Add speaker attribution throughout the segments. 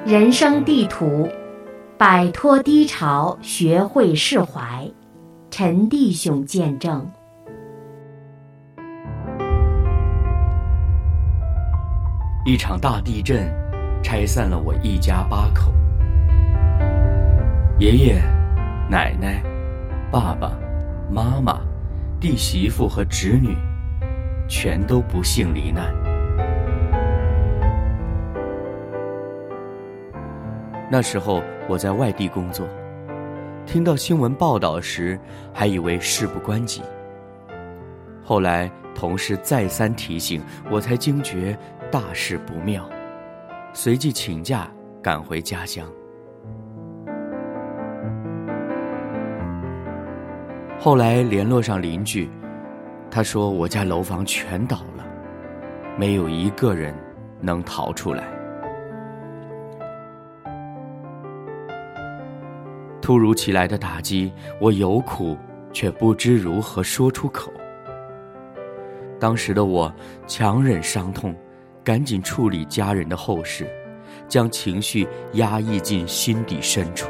Speaker 1: 人生地图，摆脱低潮，学会释怀。陈弟兄见证。
Speaker 2: 一场大地震拆散了我一家8口，爷爷、奶奶、爸爸妈妈、弟媳妇和侄女全都不幸罹难。那时候我在外地工作，听到新闻报道时还以为事不关己，后来同事再三提醒，我才惊觉大事不妙，随即请假赶回家乡。后来联络上邻居，他说我家楼房全倒了，没有一个人能逃出来。突如其来的打击，我有苦却不知如何说出口。当时的我强忍伤痛，赶紧处理家人的后事，将情绪压抑进心底深处。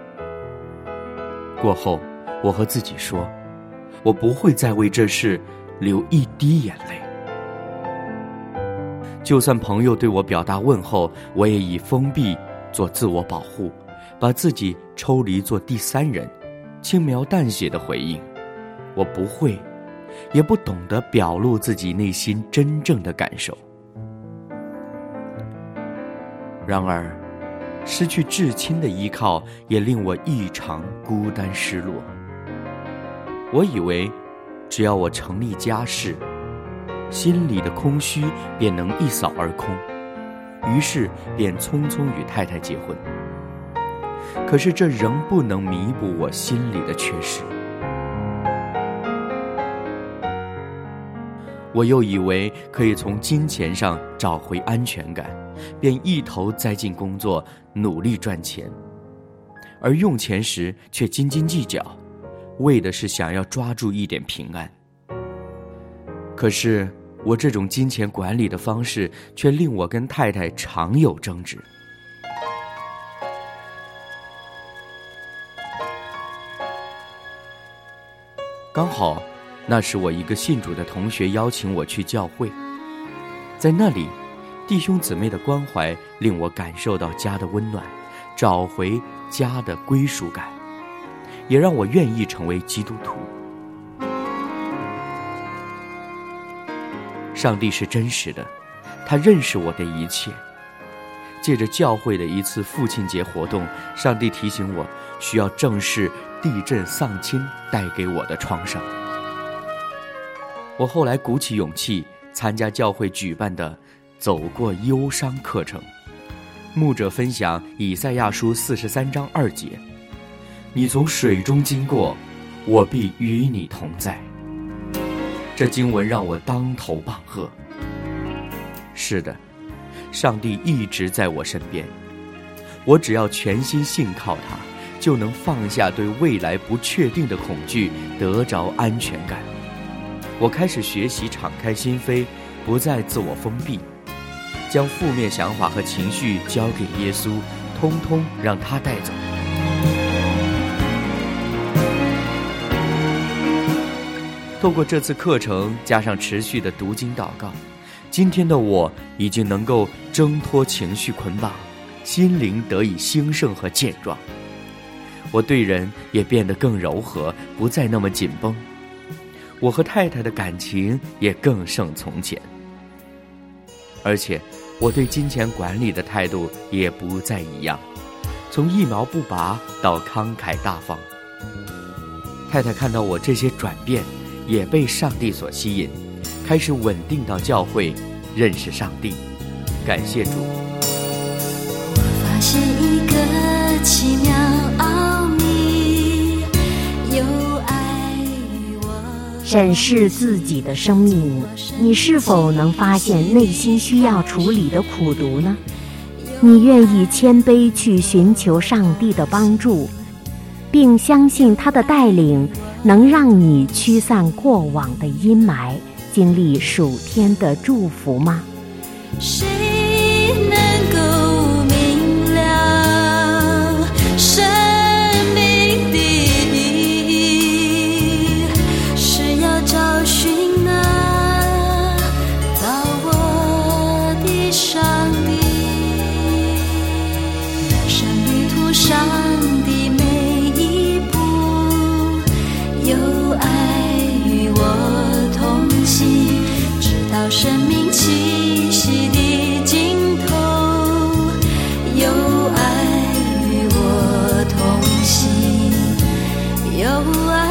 Speaker 2: 过后我和自己说，我不会再为这事流一滴眼泪。就算朋友对我表达问候，我也以封闭做自我保护，把自己抽离做第三人，轻描淡写的回应。我不会，也不懂得表露自己内心真正的感受。然而，失去至亲的依靠也令我异常孤单失落。我以为，只要我成立家室，心里的空虚便能一扫而空，于是便匆匆与太太结婚。可是这仍不能弥补我心里的缺失。我又以为可以从金钱上找回安全感，便一头栽进工作，努力赚钱，而用钱时却斤斤计较，为的是想要抓住一点平安。可是我这种金钱管理的方式却令我跟太太常有争执。刚好那时我一个信主的同学邀请我去教会，在那里弟兄姊妹的关怀令我感受到家的温暖，找回家的归属感，也让我愿意成为基督徒。上帝是真实的，他认识我的一切。借着教会的一次父亲节活动，上帝提醒我需要正视地震丧亲带给我的创伤。我后来鼓起勇气参加教会举办的走过忧伤课程，牧者分享以赛亚书43章2节，你从水中经过，我必与你同在。这经文让我当头棒喝。是的，上帝一直在我身边，我只要全心信靠他，就能放下对未来不确定的恐惧，得着安全感。我开始学习敞开心扉，不再自我封闭，将负面想法和情绪交给耶稣，通通让他带走。透过这次课程，加上持续的读经祷告，今天的我已经能够挣脱情绪捆绑，心灵得以兴盛和健壮。我对人也变得更柔和，不再那么紧绷。我和太太的感情也更胜从前，而且我对金钱管理的态度也不再一样，从一毛不拔到慷慨大方。太太看到我这些转变，也被上帝所吸引，开始稳定到教会，认识上帝。感谢主。
Speaker 3: 我发现一个奇妙奥秘，有爱我。
Speaker 1: 审视自己的生命，你是否能发现内心需要处理的苦毒呢？你愿意谦卑去寻求上帝的帮助，并相信他的带领能让你驱散过往的阴霾，经历属天的祝福吗？
Speaker 3: 谁能够明了有爱